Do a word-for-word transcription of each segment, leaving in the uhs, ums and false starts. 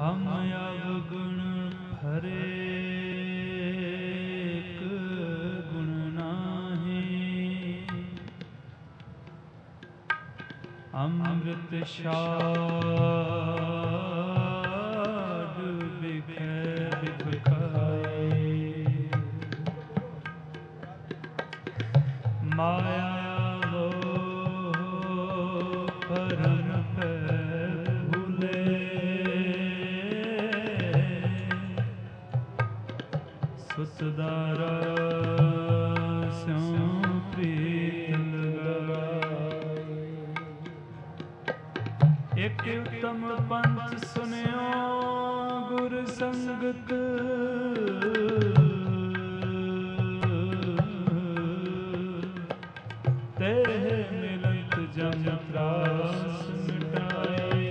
हम अवगुण हरेक गुण नाहि, अमृत शाद बिकै बिख खाए। माया मोह परम पै भूले, सुतदारा स्यों प्रीत लगाए। एक उत्तम पंथ सुनियो गुर संगत, तेह मिलत जम त्रास मिटाए।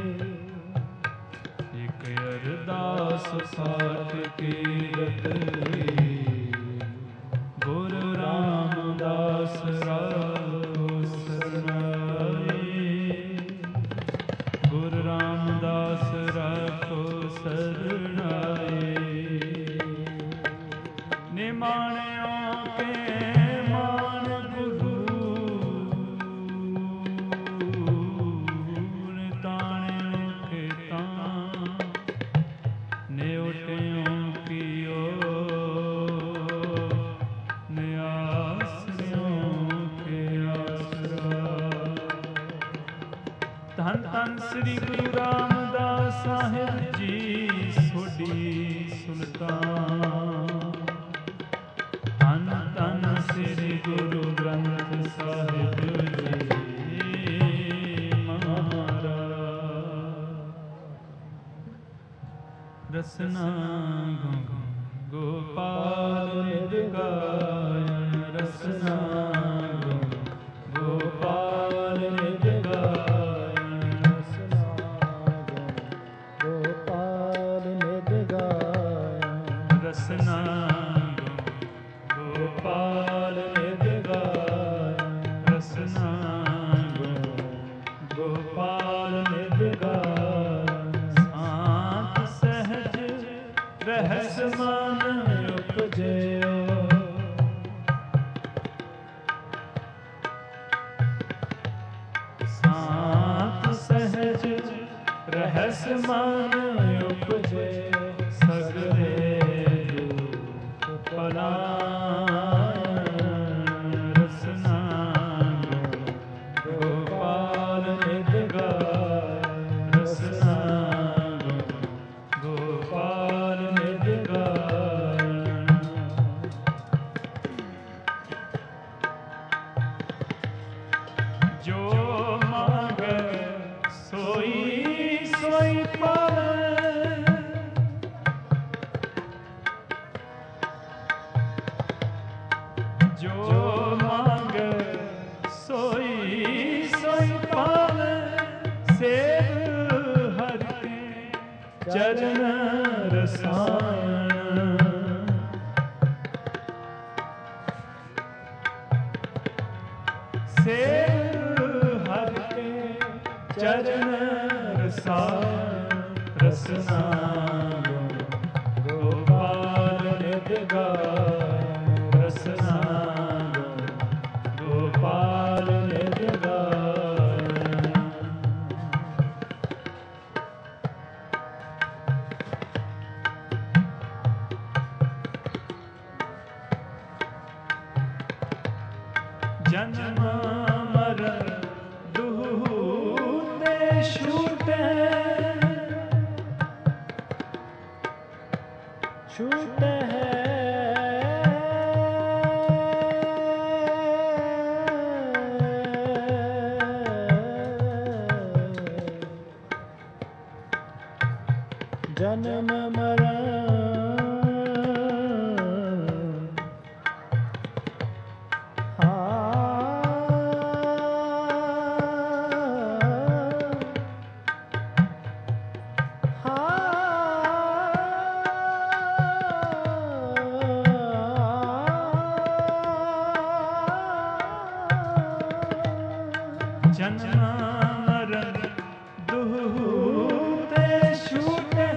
एक अरदास पाठ कीरत, गुरु रामदास राखो सरनाए। गुरु रामदास राखो सरनाए। निमाणियों के मान गुरु, निताणियों के तान, न्योटियों कियो न्यासरियों के आसरा। धन धन श्री गुरु रामदास साहिब जी सोडी सुल्तान। धन धन श्री गुरु ग्रंथ साहिब जी महाराज। रसना गोपाल निज गायन, रसना गोपाल निज गायन, रसना गोपाल निज गायन। रसना गोपाल निज गायन, रसना गोपाल निज गायन। शांत सहज रहस मान उपजयो, शांत सहज रहस मान उपजयो। सगले दुख पलायन, रसना गोपाल निज गायन, रसना गोपाल निज गायन। जो मांगे सोई सोई पावे, जो मांगे सोई सोई पावे। सेव हर के चरण रसायन, सेव हर के चरण रसायन। रसना गोपाल निज गायन, रसना गोपाल निज गायन। जन्म मरण दुहु ते छूटे, छूटे है जन्म मरण। जन्म मरण दुहु ते छूटे,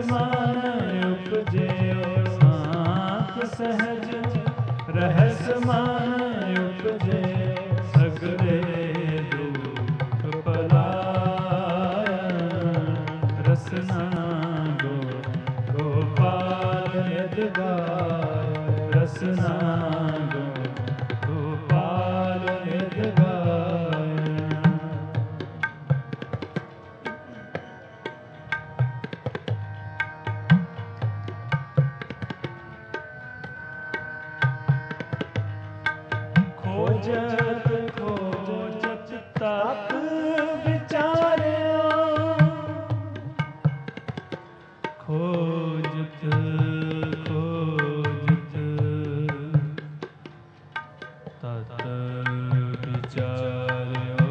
मान उपजयो सांत सहज रहस मान उपजे सगले दुख पलाय रसना गो गोपाल नित गाय रसना गो गोपाल नित गाय। खोजत खोजत तप विचार्यो खोजत खोजत तत विचार्यो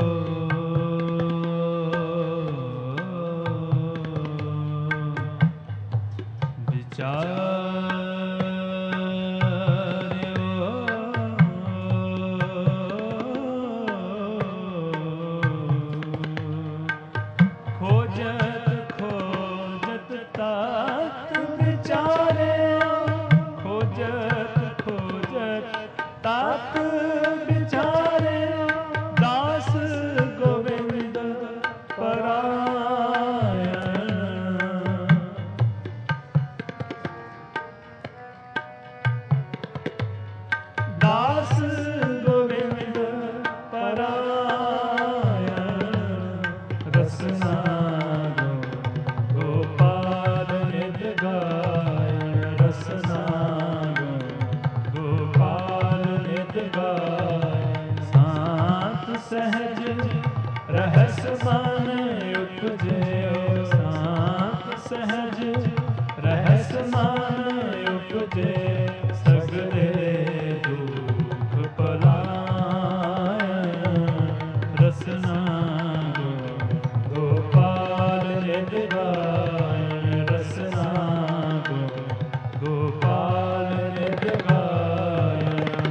विचार तात विचारे दास गोविंद परायण दास गोविंद परायण रसना गोपाल नित गाय रसना सहज रहस मान उपजयो सांत सहज रहस मान उपजे सगले दुख पलाय रसना गोपाल नित गाय रसना गोपाल नित गाय।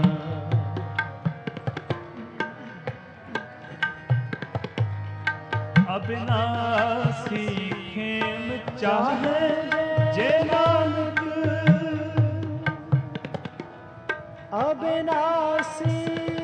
अविनाशी खेम चाहे जे नानक अविनाशी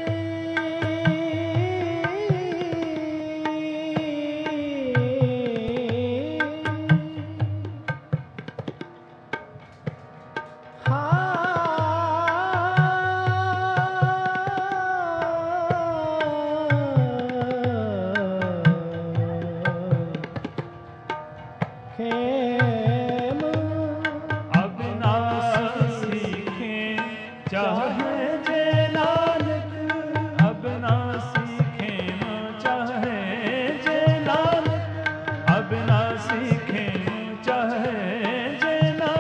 चाहे जे नानक अविनाशी खेम चाहे जे नानक अविनाशी खेम चाहे जे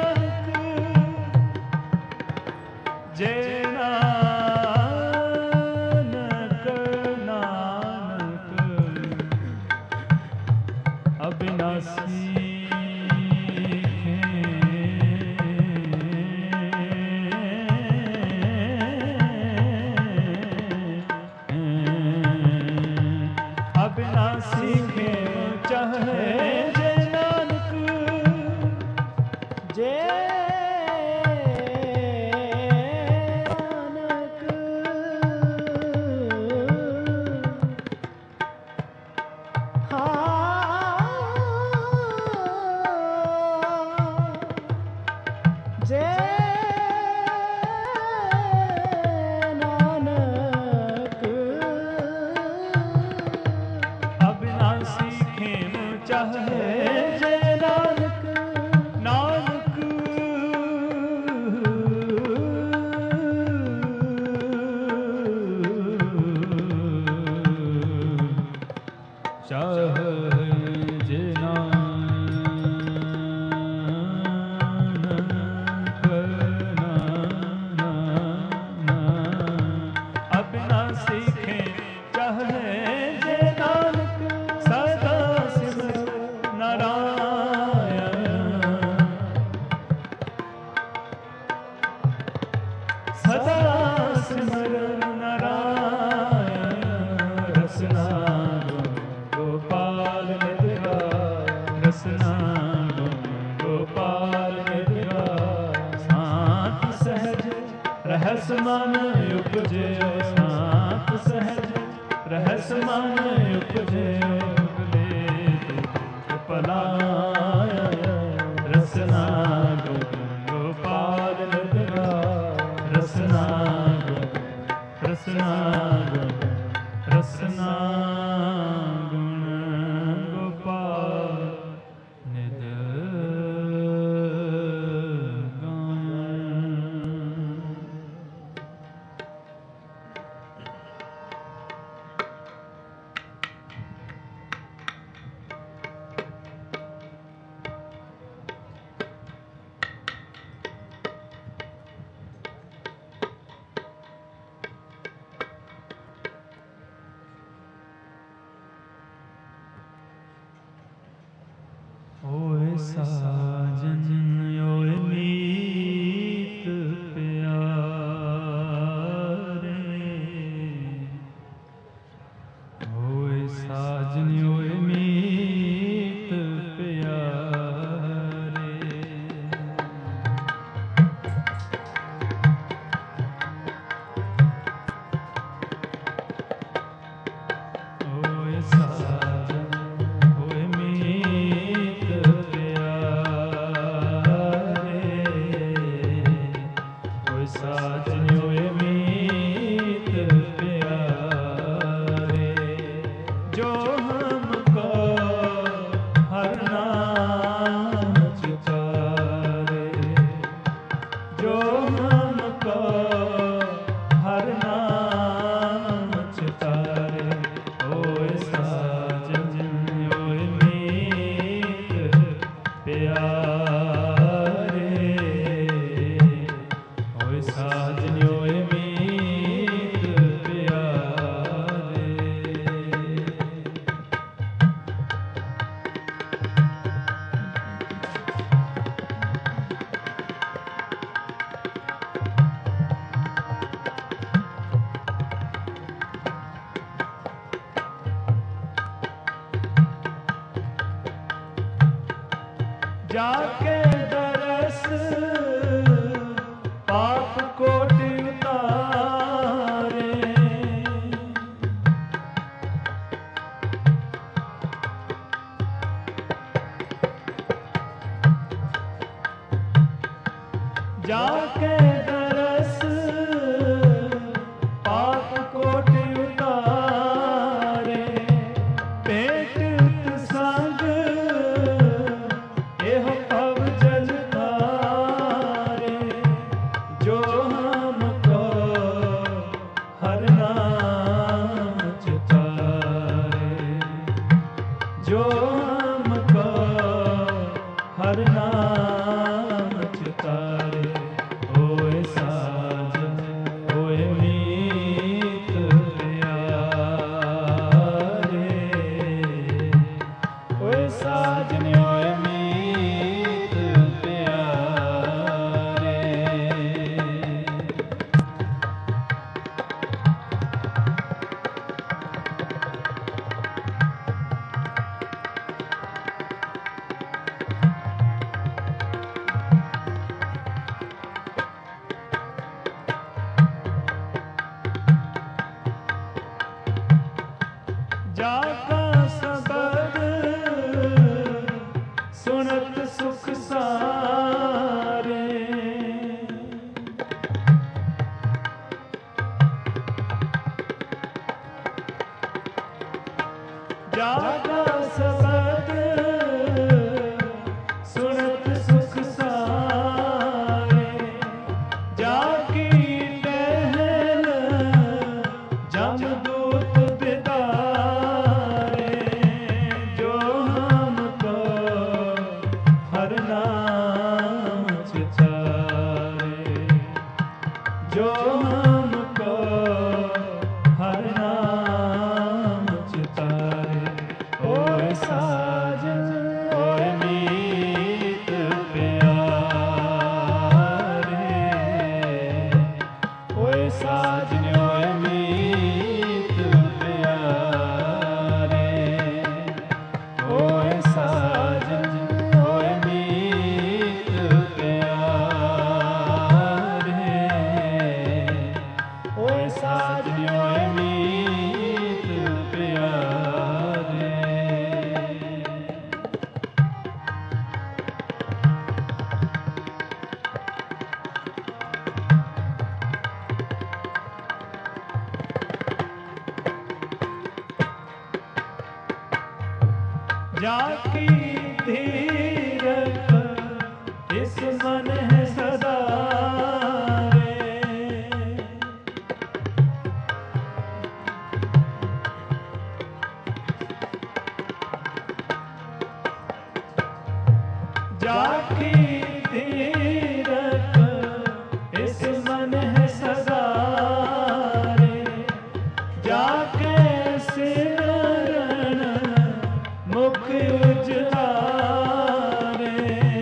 नानक जे नानक नानक अविनाशी अविनाशी खेम चाहे जे नानक जे नानक हाँ जे चाहे जे नानक नानक चाहे जे नानक अविनाशी खेम चाहे जे नानक सदा सदा सिमरन नारायण रसना गोपाल नित गाय रसना रहस मन उपजे शांत सहज, रहस मन उपजे पलाय रसना गोपाल रसना रसना रसना गुण गोपाल निध ओए साजन ओए मीत प्यारे, ओए साजन ओए मीत प्यारे, ओए साजन ओए मीत साजन ओए मीत प्यारे, जो हमको हर नाम चितारे, जो हमको हर नाम चितारे, ओए साजन ओए मीत प्यारे, साजन ओए मीत प्यारे। जाके दरस पाप कोटि उतारे, जाके दरस पाप कोटि उतारे, पेट संग एह पव जल तारे, जो हमको हर नाम चितारे, जो हमको हर नाम चितारे, ओए साजन ओए मीत प्यारे, ओए साजन ओए मीत प्यारे। जाका सबद सुनत सुख सारे, जाका सबद सुनत सुख सारे, जाकी टहल जमदूत बिदारे, जो हमको हर नाम चितारे, जो हमको हर नाम चितारे, जाकी धीरज इस मन है सदा जाकी धीरज इस मन है सदा रे जाके सिमरन मुख उजलारे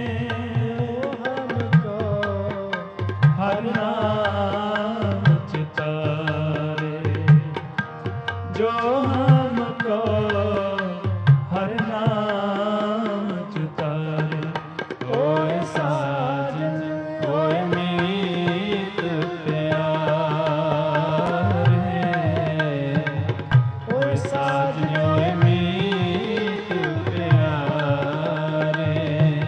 हमको हर नाम चितारे जो हमको हर नाम चितारे ओए साजन ओए मीत प्यारे ओए साजन ओए मीत प्यारे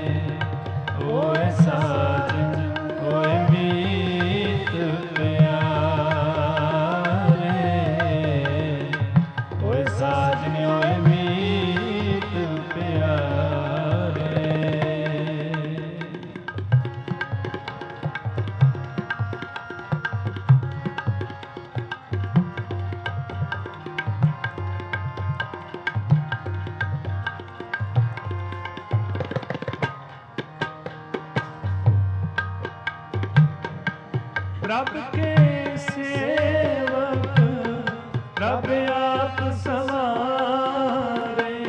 ओए साजन ओए मीत प्यारे ओए साजन ओए मीत प्यारे प्रभ के सेवक प्रभ आप सवारे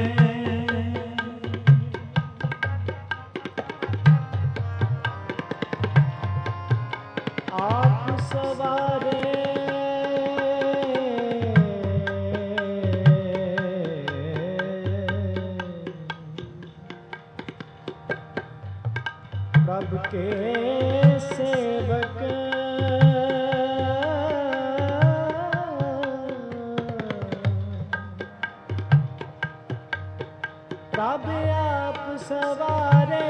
आप सवारे प्रभ के सेवक प्रभ आप सवारे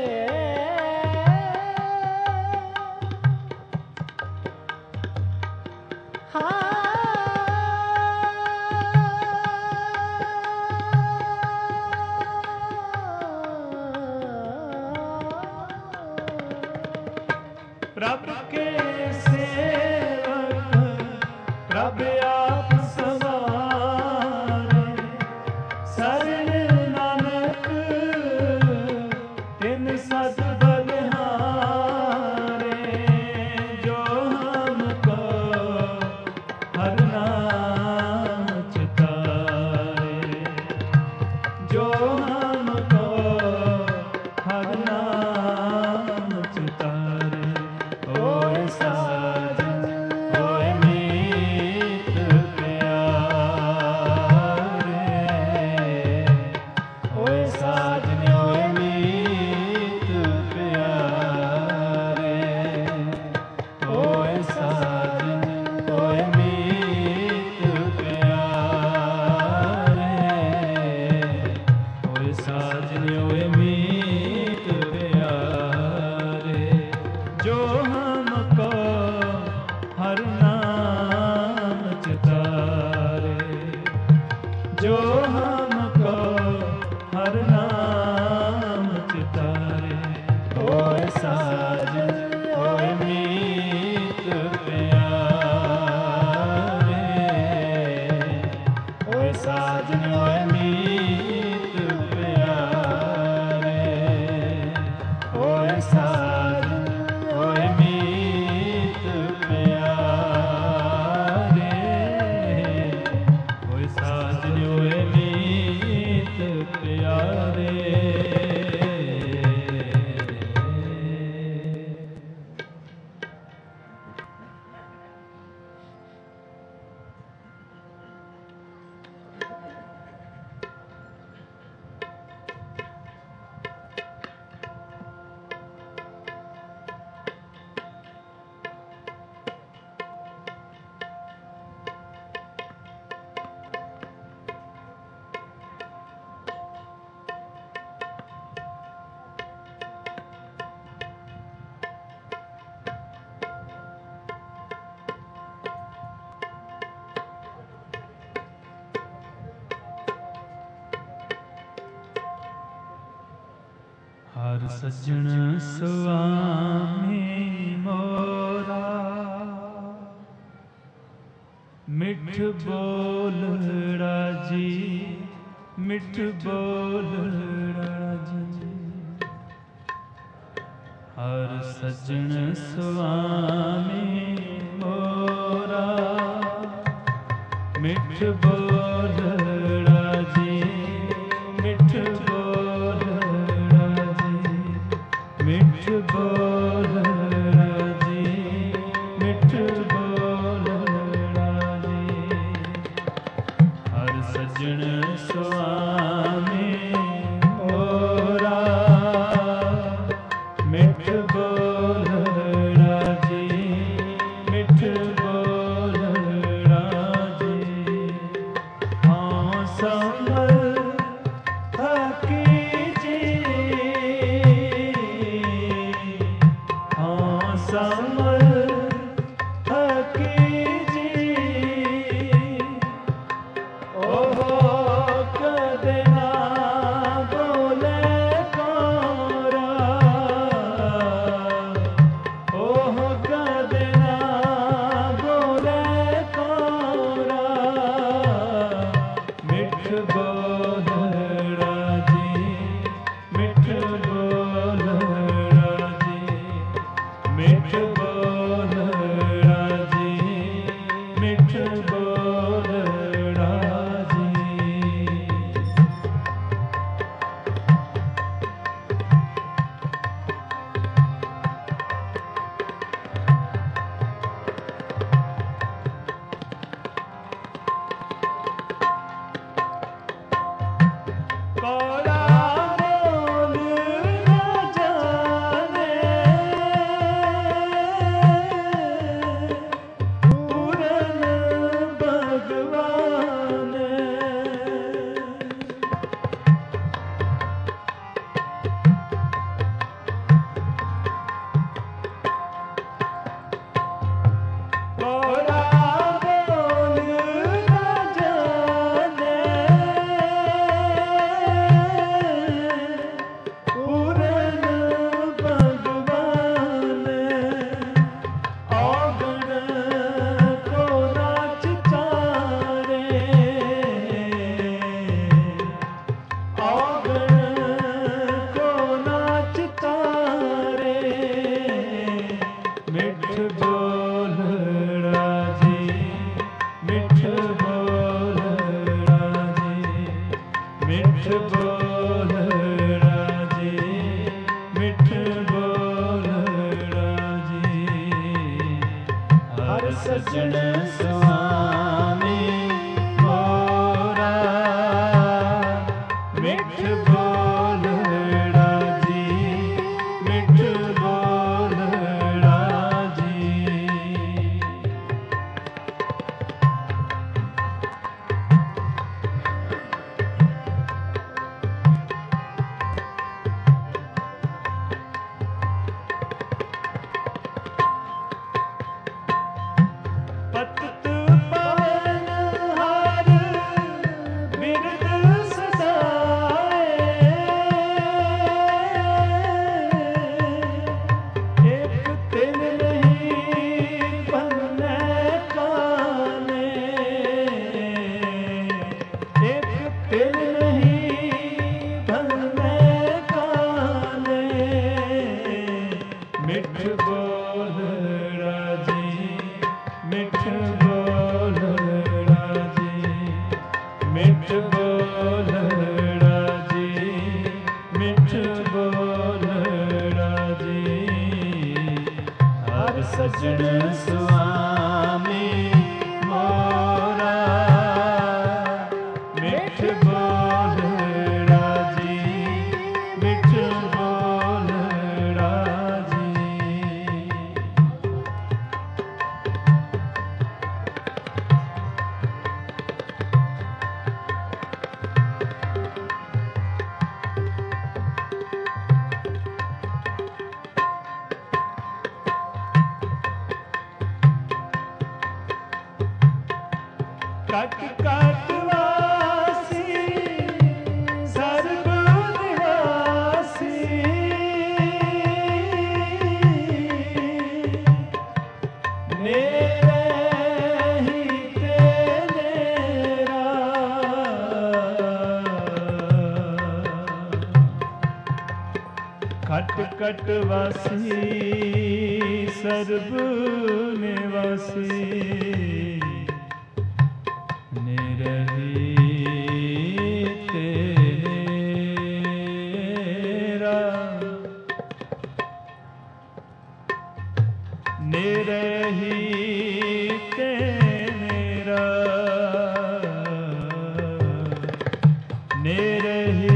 प्रभ के सेवक प्रभ आप सवारे सरन नानक तिन सत बलिहारे जो हमको सज्जन सुआमी मोरा, मिठ बोल राजी, मिठ बोल राजी। हर सज्जन सुआमी मोरा, मिठ बोल राजी, मिठ बोल राजी, मिठ बोल राजी, मिठ बोल राजी। हर सज्जन सुआमी मोरा, मिठ बोल राजी, मिठ बोल राजी। हाँ समल थकी जी, हाँ समल थकी जी। ओहो कदे ना बोले कोरा, ओहो कदे ना बोले कोरा। मिठ बोल राजी, मिठ बोल राजी, मिठ बोल राजी, मिठ बोल राजी। कोड़ा बोल न जाने, पूरन भगवान। कोड़ा बोल न जाने, पूरन भगवान। औगण को नाच तारे, औगण को नाच तारे। मिठ बोल राजी, मिठ बोल राजी, मिठ बोल राजी, मिठ बोल राजी। हर सज्जन सुआमी मोरा, मिठ बोल राजी, मिठ बोल राजी। पतित पावन हार बिरद सदाए, एक तिल नहीं बनने काने, एक तिल नहीं बनने काने। मिठ बोल राजी, मिठ बोल राजी, मिठ बोल राजी, मिठ बोल राजी। हर सज्जन सुआमी मोरा, मिठ बोल राजी, मिठ बोल राजी। कट कट वासी सर्व निवासी, कटवासी सर्व निवासी निरही तेरा निरही तेरा निरही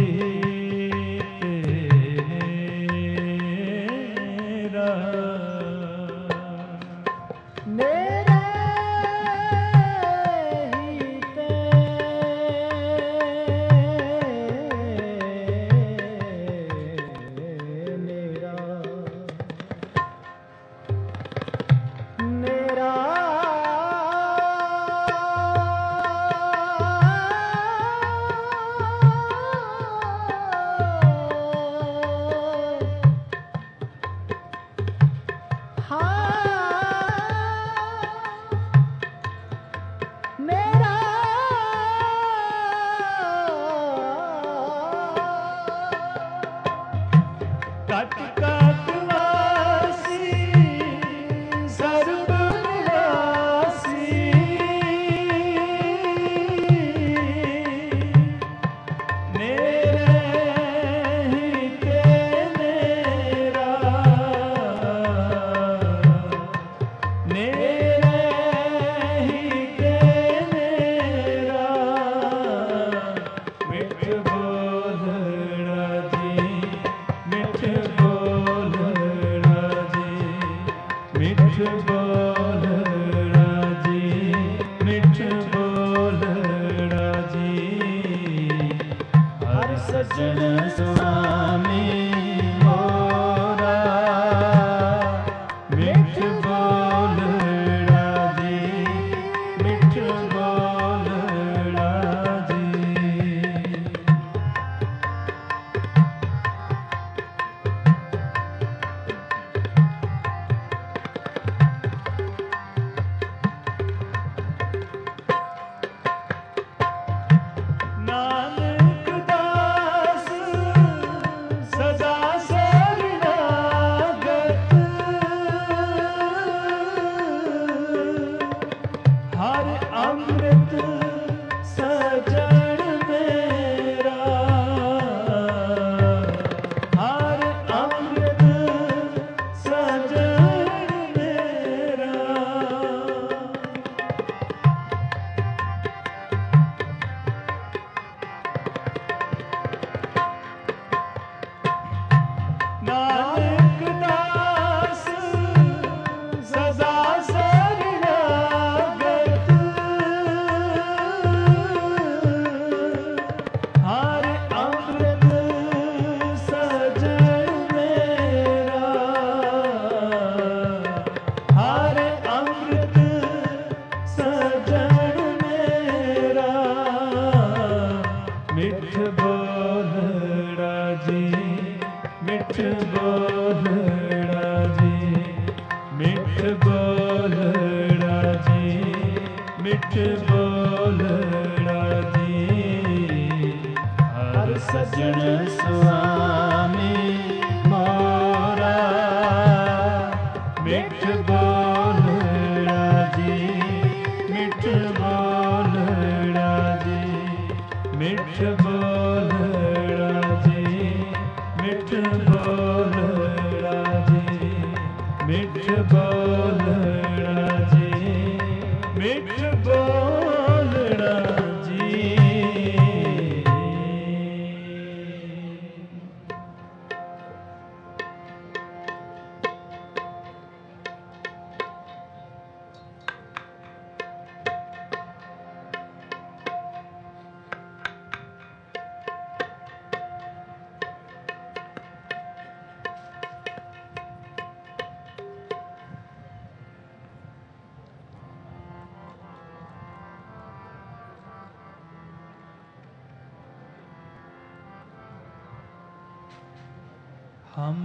हम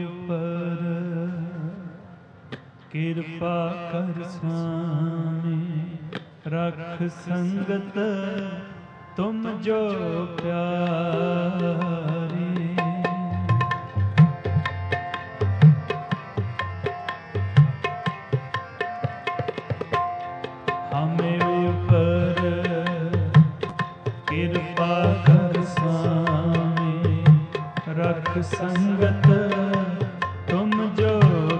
ऊपर कृपा कर स्वामी, रख संगत तुम जो प्यारी। हमें ऊपर कृपा कर स्वामी, रख संगत तुम जो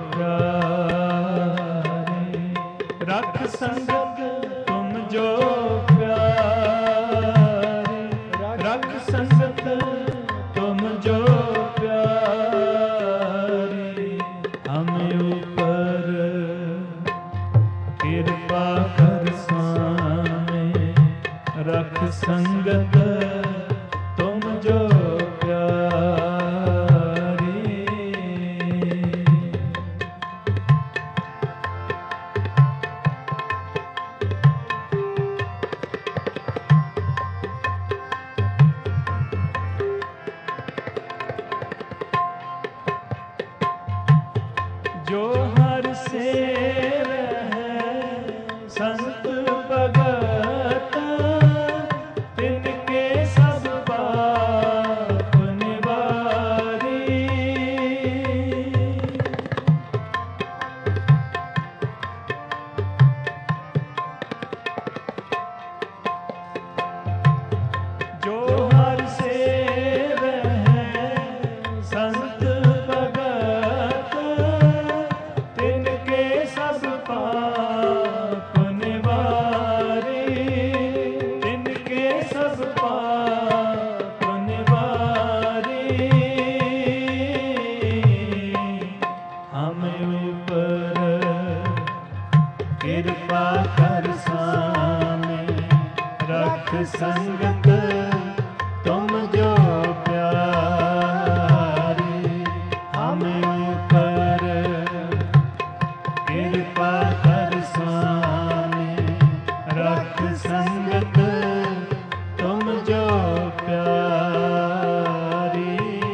प्यारे, रख संगत तुम जो प्यारे, रख संगत तुम जो प्यारे, हमें ऊपर कृपा कर स्वामी, रख संगत तुम जो प्यारे। जो हर से संत भगत, तिनके सब पाप निवारी। जो हर से संत भगत, तिनके सब पाप निवारी, तिनके सब पाप निवारी। हमें ऊपर कृपा कर स्वामी, रख संगत तुम जो प्यारे, हमें ऊपर कृपा कर स्वामी, रख संगत तुम जो प्यारी।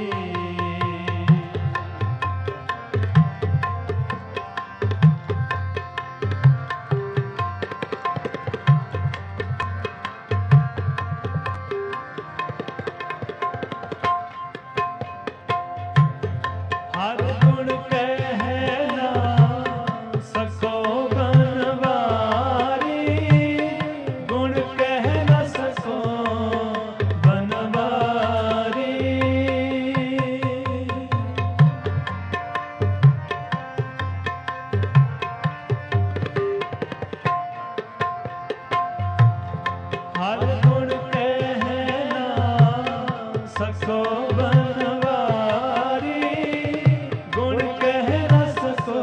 हर गुण कहना सको बनवारी, गुण कह न सको बनवारी। हर गुण कहना सको बनवारी, गुण कह न सको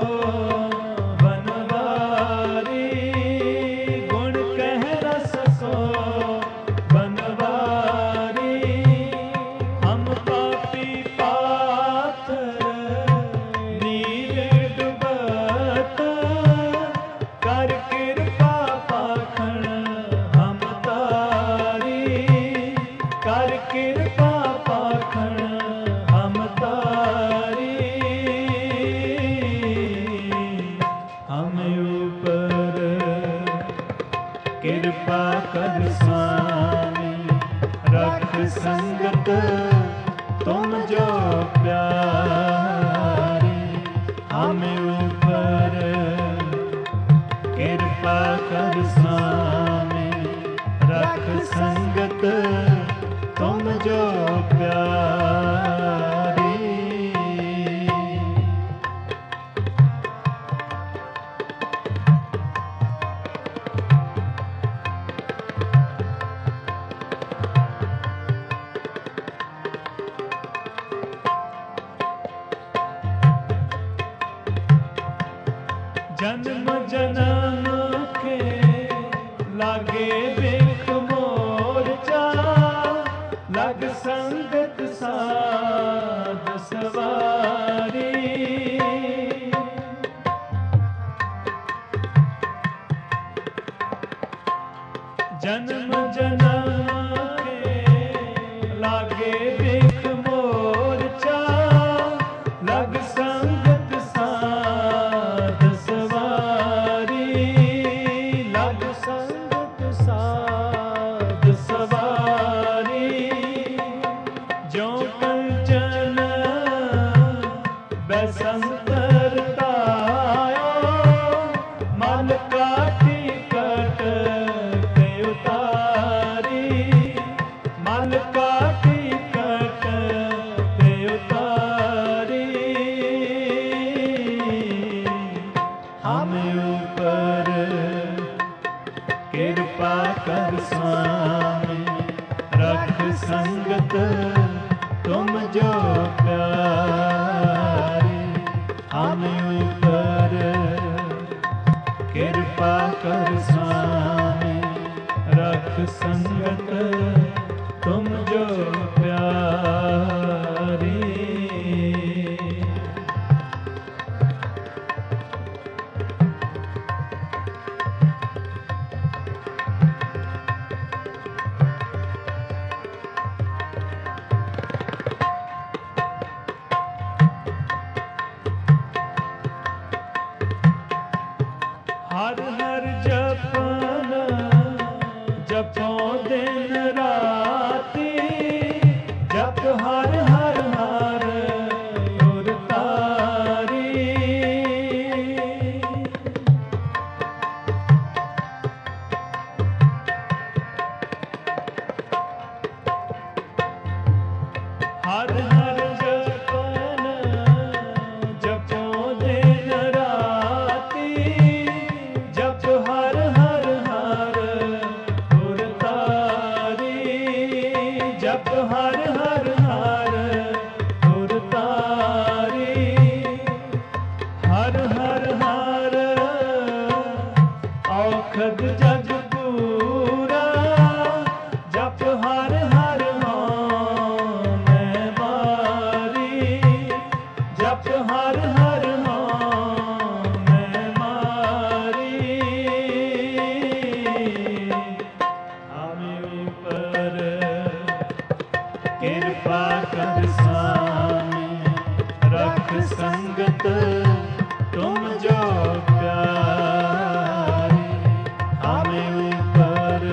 बनवारी, गुण कह न सको बनवारी। हम पापी पात्र नीर डुबत, कर कृपा पाखण हम तारी, कर कृपा पाखण हम तारी। हमें ऊपर कृपा कर स्वामी, रख संगत तुम जो प्यारे, हमें ऊपर कृपा कर स्वामी, रख संगत तुम जो प्यारे। जन्म जन्म के लागे बिख मोर्चा, लग संगत साध सवारी। जन्म जन्म के लागे बिख मोर्चा, लग संगत साध सवारी, लग संगत साध सवारी। जो कंचन बसंतर तायो, मन काटी कट कृपा कर स्वामी रख संगत तुम जो प्यारे। हम ऊपर कृपा कर स्वामी रख संगत तुम जो प्यारे। हर हर जपना जपो दिन राती जप हर हर हर उर तारी। हर हर जपना जपो दिन राती जप हर हर हर उर तारी। जप हर हर हर उर तारी। हर हर हर औखद जग पूरा जप हर हर हों मैं मारी। जप हर हर हों मैं मारी। हम ऊपर कृपा कर स्वामी रख संगत तुम जो प्यारे। हम ऊपर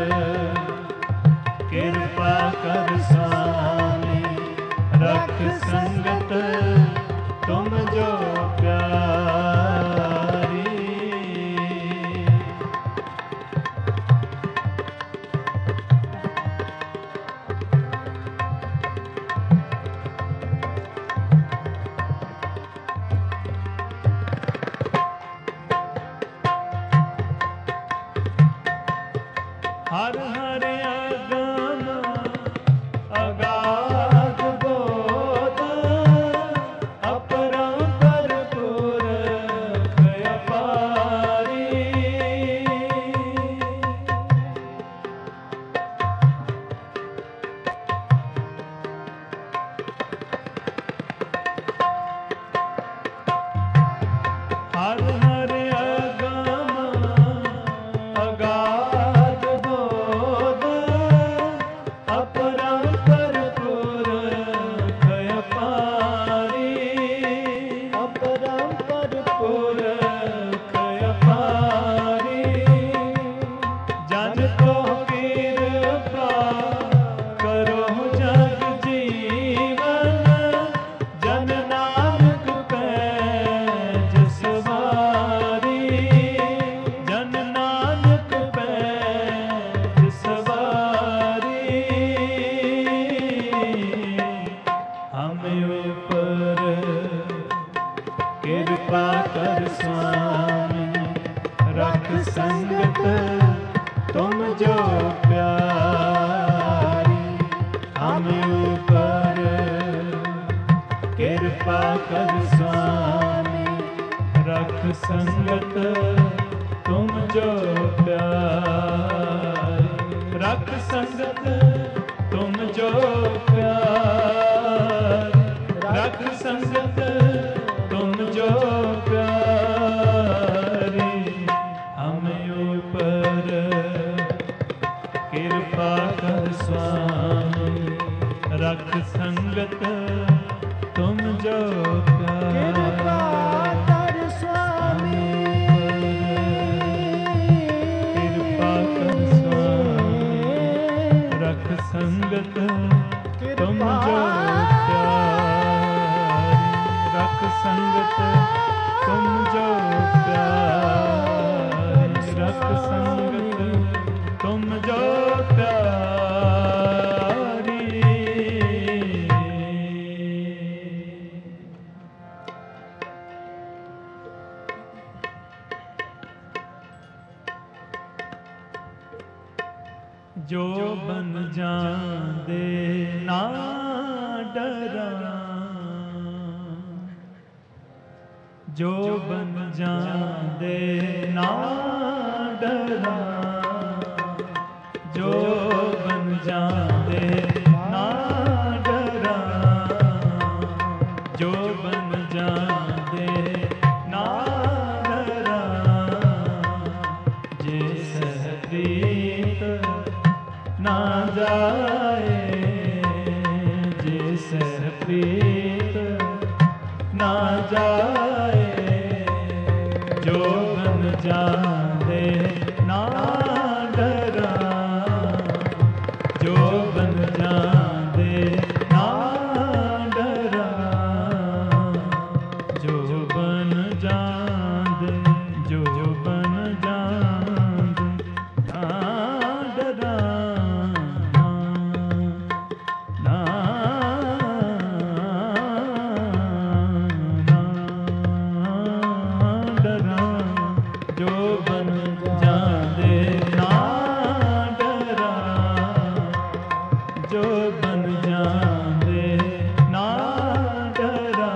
कृपा कर स्वामी रख संगत तुम जो प्यारे। हर हर अगम अगाध बोध अपरंपर पुरख अपारी। हर हर अगम अगाध बोध अपरंपर पुरख अपारी। अपरंपर पुरख अपारी। जन को कृपा करो जग जीवन जन नानक पैज सवारी। जन नानक पैज सवारी। हम ऊपर कृपा कर स्वामी रख संगत तुम जो प्यारी। हम ऊपर कृपा कर स्वामी रख संगत तुम जो प्यारी। रख संगत तुम जो प्यारी। रख संगत तुम जो प्यारी। हम ऊपर कृपा कर स्वामी रख संगत तुम जो कृपा कर स्वामी कृपा कर स्वामी रख संगत तुम जो प्यारी। रख संगत तुम जो प्यारी। रख संगत तुम जो प्यारी। जो बन जांदे ना डरा, जो बन जांदे ना डरा, जो बन जांदे ना डरा, जो बन जांदे ना डरा, जे सहप्रीत ना जाए, जे सहप्रीत ना जाए, जो बन जांदे ना डरा, जो बन जांदे ना डरा, जो बन जांदे, जो बन जांदे ना डरा, ना डरा, जो बन जांदे ना डरा, जो बन जांदे ना डरा।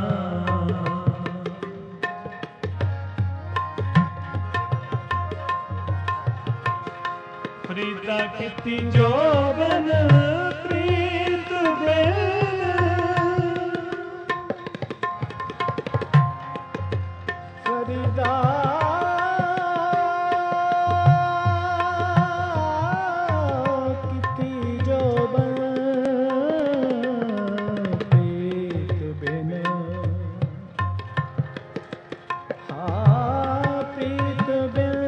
फरीदा किती जो बन प्रीत बेन, फरीदा किती जो बन प्रीत बिन, हाँ प्रीत बिन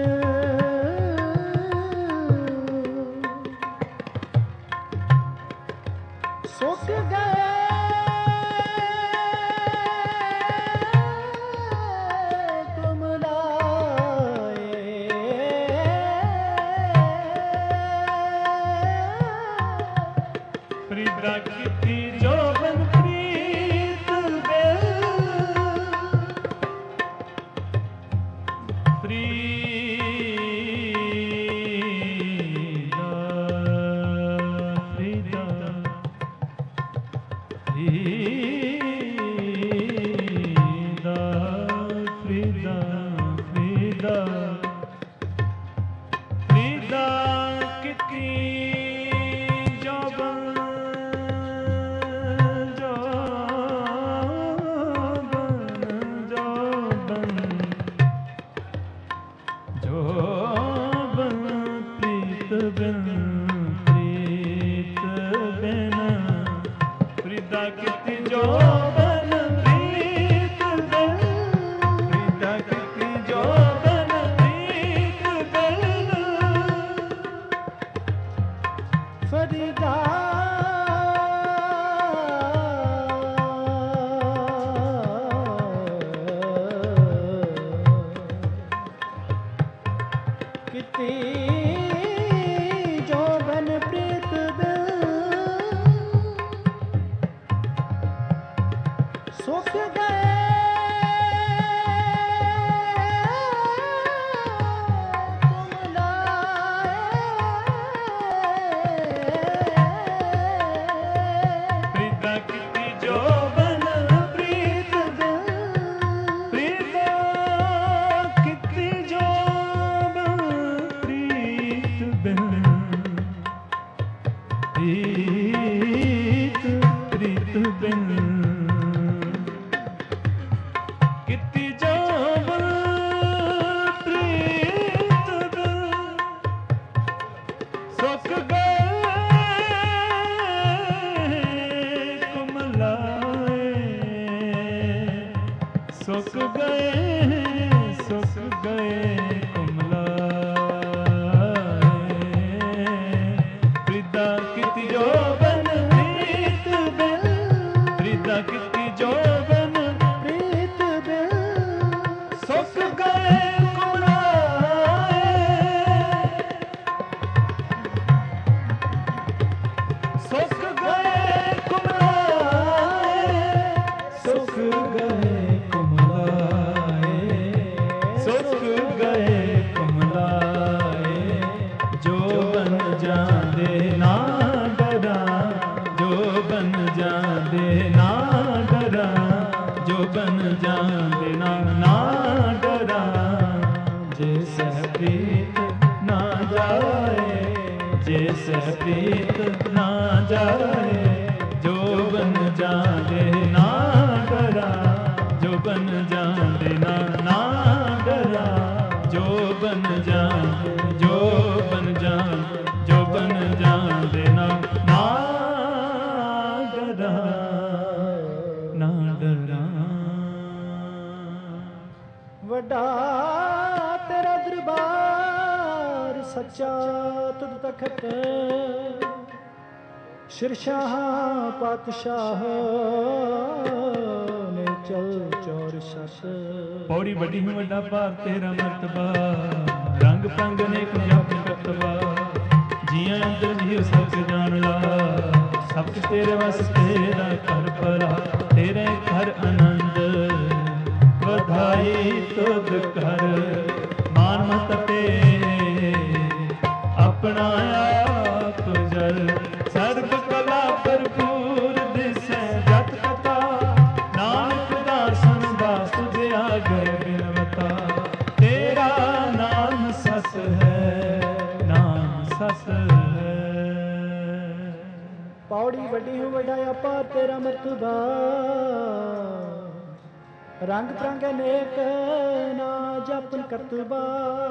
सुख गए तुम लाए, फरीदा किती जो बन प्रीत बेन, फरीदा फरीदा फरीदा फरीदा फरीदा किती जो बन, जो बन, जो बन, जो बन प्रीत बिन, प्रीत बिन, फरीदा किती जो बन प्रीत बिन, फरीदा किती जो बन प्रीत बिन, फरीदा किती जो बन प्रीत बिन सुख गए तुम लाए, ਜੇ ਸਹਿ ਪ੍ਰੀਤ ਨਾ ਜਾਏ, ਜੋ ਬਨ ਜਾਣੇ ਨਾ ਡਰਾ, ਜੋ ਬਨ ਜਾਣੇ ਨਾ ਨਾ ਡਰਾ, ਜੋ ਬਨ ਜਾਣੇ, ਜੋ ਬਨ ਜਾਣੇ, ਜੋ ਬਨ ਜਾਣੇ ਨਾ ਨਾ ਡਰਾ, ਨਾ ਡਰਾ। ਵੱਡਾ ਤੇਰਾ ਦਰਬਾਰ ਸੱਚਾ ਤੁਧ ਤਖਤ, ਸ਼ਿਰਸ਼ਾਹ ਪਾਤਸ਼ਾਹ ਨੇ ਚਲ ਚੌਰ ਸਸ। ਪੌੜੀ ਵੱਡੀ ਨੂੰ ਵੱਡਾ ਭਾਰ ਤੇਰਾ ਮਰਤਬਾ, ਰੰਗ ਪੰਗ ਅਨੇਕ ਜਪ ਕਰਤਬਾ, ਜੀਆਂ ਅੰਦਰ ਜੀਉ ਸਭ ਜਾਣ ਲਾ, ਸਭ ਕੁਛ ਤੇਰੇ ਵਸ ਤੇਰਾ ਘਰ ਭਲਾ, ਤੇਰੇ ਘਰ ਆਨੰਦ ਵਧਾਈ ਤੁਧ ਕਰ, ਮਾਨ ਮਤ ਤੇ ਆਪਣਾ ਆਪ ਜਲ, ਸਰਬ ਕਲਾ ਭਰਪੂਰ ਦਿਸੈ ਜਤ ਕਥਾ, ਨਾਨਕ ਦਾਸਨ ਬਾਸ ਤੁਝ ਆਗੇ ਬਿਨਵਤਾ, ਤੇਰਾ ਨਾਮ ਸਸ ਹੈ, ਨਾਮ ਸਸ ਹੈ। ਪੌੜੀ ਵੱਡੀ ਹੂੰ ਵੱਡਾ ਅਪਾਰ ਤੇਰਾ ਮਰਤਬਾ, ਰੰਗ ਤਰੰਗ ਅਨੇਕ ਨਾ ਜਪਨ ਕਰਤਬਾ,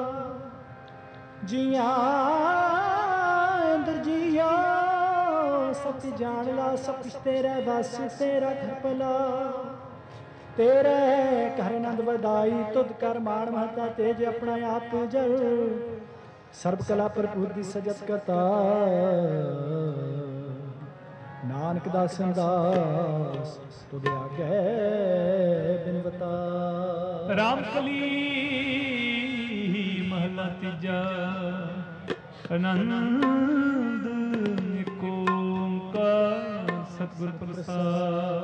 ਜੀਆਂ ਅੰਦਰ ਜੀਆ ਸਭ ਜਾਣ ਲਾ, ਸਭ ਕੁਛ ਤੇਰਾ ਬਸ ਤੇਰਾ ਘਰ ਭਲਾ, ਤੇਰੇ ਘਰ ਆਨੰਦ ਵਧਾਈ ਤੁਧ ਕਰ, ਮਾਣ ਮਹਤਾ ਤੇਜ ਆਪਣਾ ਆਪ ਜਲ, ਸਰਬ ਕਲਾ ਭਰਪੂਰ ਦੀ ਸਜਤ ਕਰਤਾ, ਨਾਨਕ ਦਾਸਨ ਦਾਸ ਤੁਧ ਆਗੇ ਬਿਨਵਤਾ। ਰਾਮ ਕਲੀ ਮਹਲਾ ਤੀਜਾ, ਆਨੰਦ ਏਕ ਓੰਕਾਰ ਸਤਿਗੁਰ ਪ੍ਰਸਾਦ,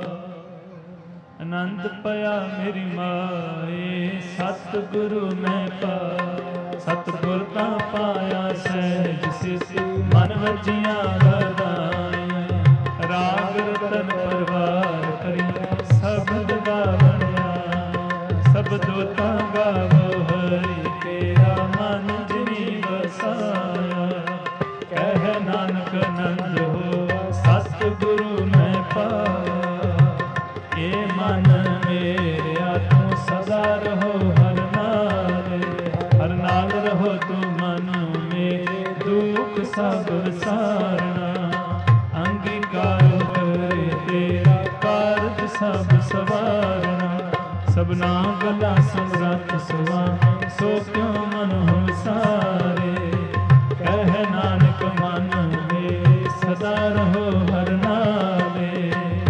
ਆਨੰਦ ਪਿਆ ਮੇਰੀ ਮਾਏ, ਸਤਿਗੁਰੂ ਮੈਂ ਪਾ, ਸਤਿਗੁਰ ਤਾਂ ਪਾਇਆ ਸਹਿਜ ਸਿਸ, ਮਨ ਵਜੀਆਂ ਵਧਾਈਆਂ, ਰਾਗ ਰਤਨ ਪਰਵਾਰ ਕਰੀ, ਸਬਦ ਗਾਵਣਿਆ, ਸਬਦੋ ਤਾਂ ਗਾਵੋ ਹਰੀ, ਤੇਰਾ ਮਨ ਜਿਨੀ ਵਸਾਇਆ, ਕਹਿ ਨਾਨਕ ਆਨੰਦ ਹੋ ਸਤਿਗੁਰੂ ਮੈਂ ਪਾਇਆ, ਇਹ ਮਨ ਮੇਰਿਆ ਤੂੰ ਸਦਾ ਰਹੋ ਹਰ ਨਾਲੇ, ਹਰ ਨਾਲ ਰਹੋ ਤੂੰ ਮਨ ਮੇਰੇ, ਦੁਖ ਸਭ ਵਿਸਾਰਨਾ, ਅੰਗੀਕਾਰ ਕਰੇ ਤੇਰਾ ਕਾਰਜ ਸਭ ਸਵਾਰਨਾ, ਸਭਨਾ ਗੱਲਾਂ ਸਮਰੱਥ ਸੁਆਮੀ, ਸੋ ਕਿਉ ਮਨ ਹਮਸਾਰੇ, ਕਹਿ ਨਾਨਕ ਮਨ ਮੇਰੇ ਸਦਾ ਰਹੋ ਹਰ ਨਾਲੇ,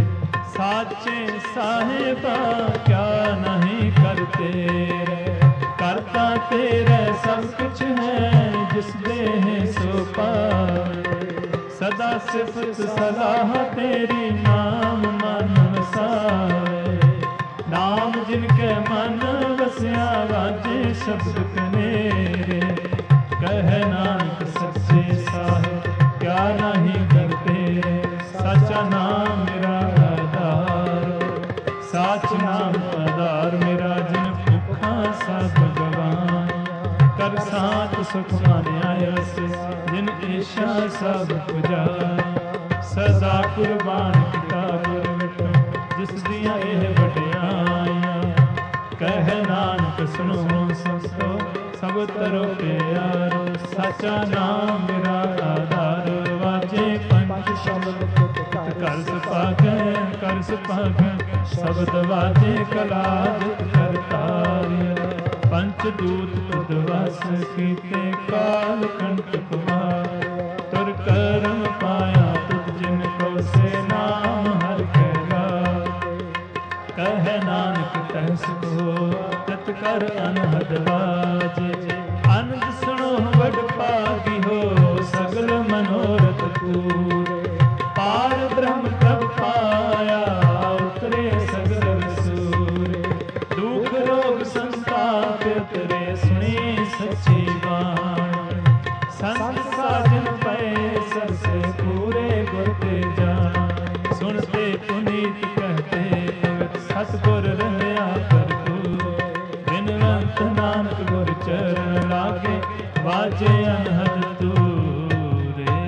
ਸਾਚੇ ਸਾਹਿਬਾ ਕਿਆ ਨਹੀਂ ਕਰ ਤੇਰੇ, ਕਰਤਾ ਤੇਰੇ ਸਭ ਕੁਛ ਹੈ, ਜਿਸ ਦੇਹ ਸੋ ਪਾਵੇ, ਸਦਾ ਸਿਫਤ ਸਲਾਹ ਤੇਰੀ, ਨਾਮ ਮਨ ਵਸਾਵੇ, ਨਾਮ ਜਿਨ ਕੇ ਮਨ ਵਸਿਆ, ਵਾਜੇ ਸ਼ਬਦ ਕਨੇਰੇ, ਕਹਿ ਨਾਨਕ ਸੱਚੇ ਸਾਹਿਬ ਕਿਆ ਨਹੀਂ ਕਰਤੇ, ਸਾਚਾ ਨਾਮ ਮੇਰਾ ਆਧਾਰ, ਸਾਚ ਨਾਮ ਆਧਾਰ ਮੇਰਾ, ਜਿਨ ਭੁੱਖਾਂ ਸਭ ਗਵਾਈਆਂ, ਕਰ ਸਾਥ ਸੁਖ ਮਾਨਿਆ ਸੇ, ਜਿਨ ਈਸ਼ਾ ਸਭ ਪੁਜਾਇਆ, ਸਦਾ ਕੁਰਬਾਨ ਕੀਤਾ ਗੁਰ ਮਿਟੋ, ਜਿਸ ਦੀਆਂ ਇਹ ਵਡਿਆਈਆਂ, ਕਹਿ ਨਾਨਕ ਸੁਣੋ ਸੰਤੋ ਸਭ ਤਰੋ ਪਿਆਰੋ, ਸਾਚਾ ਨਾਮ ਮੇਰਾ ਆਧਾਰ, ਵਾਜੇ ਪੰਜ ਸ਼ਬਦ ਕਰ ਸੁਭਾਗੈ, ਕਰ ਸੁਭਾਗੈ ਸ਼ਬਦ ਵਾਜੇ, ਕਲਾ ਜਿਤ ਕਰਤਾਰਿਆ, ਪੰਚ ਦੂਤ ਤੁਧ ਵਸ ਕੀਤੇ, ਕਾਲ ਕੰਟਕ ਮਾਰਿਆ, ਤੁਰ ਕਰਮ ਪਾਇਆ ਤੁਧ ਜਿਨ ਕੋ, ਸੇ ਨਾਮ ਹਰਿ ਕੈ ਗਾਵੇ, ਕਹਿ ਨਾਨਕ ਤਹਿ ਸੁਖੋ ਤਤ ਕਰ ਅਨਹਦ ਬਾਜੇ, ਅਨੰਦ ਸੁਣੋ ਵਡ ਭਾਗੀ ਹੋ, ਸਗਲ ਮਨੋਰਥ ਪੂਰੇ, ਪਾਰ ਬ੍ਰਹਮ ਪ੍ਰਭ ਪਾਇਆ, ਉਤਰੇ ਸਗਲ ਵਸੂਰੇ, ਦੁਖ ਰੋਗ ਸੰਤਾਪ ਉਤਰੇ, ਸੁਣੀ ਸੱਚੀ ਬਾਣੀ, ਸੰਤ ਸਾਜਨ ਪਏ ਸਰਸੇ, ਪੂਰੇ ਗੁਰ ਤੇ ਜਾਣ, ਸੁਣਤੇ ਪੁਨੀਤ ਕਹਤੇ ਭਗਤ, ਸਤਿਗੁਰ ਰਹਿਆ ਭਰਪੂਰ, ਬਿਨਵੰਤ ਨਾਨਕ ਗੁਰ ਚਰਨ ਲਾਗੇ, ਵਾਜੇ ਅਨਹਦ ਤੂਰੇ।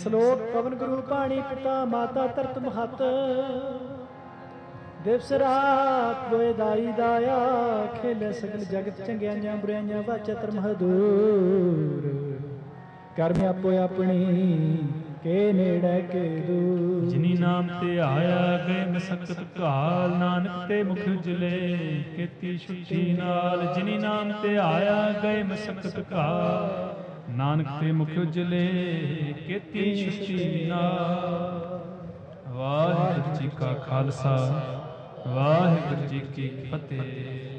ਸ਼ਲੋਕ ਪਵਨ ਗੁਰੂ ਪਾਣੀ ਪਿਤਾ ਮਾਤਾ ਧਰਤ ਮਹਤ ਦਿਵਸ ਰਾਤ ਦੋਏ ਦਾਈ ਦਾਇਆ ਖੇਲੇ ਸਗਲ ਜਗਤ ਚੰਗਿਆਈਆਂ ਬੁਰਾਈਆਂ ਵਾਚਾ ਧਰਮ ਹਦੂਰ ਕਰਮ ਆਪੋ ਆਪਣੀ ਕੇ ਨੇੜੇ ਕੇ ਦੂਰ ਜਿਨੀ ਨਾਮ ਤੇ ਆਇਆ ਗਏ ਮਸਕਤ ਘਾਲ ਨਾਨਕ ਤੇ ਮੁਖ ਉਜਲੇ ਕੀਤੀ ਛੁੱਟੀ ਨਾਲ ਜਿਨੀ ਨਾਮ ਤੇ ਆਇਆ ਗਏ ਮਸਕਤ ਘਾਲ ਨਾਨਕ ਤੇ ਮੁਖ ਉਜਲੇ ਕੀਤੀ ਛੁੱਟੀ ਨਾਲ। ਵਾਹਿਗੁਰੂ ਜੀ ਕਾ ਖਾਲਸਾ ਵਾਹਿਗੁਰੂ ਜੀ ਕੀ ਫਤਿਹ।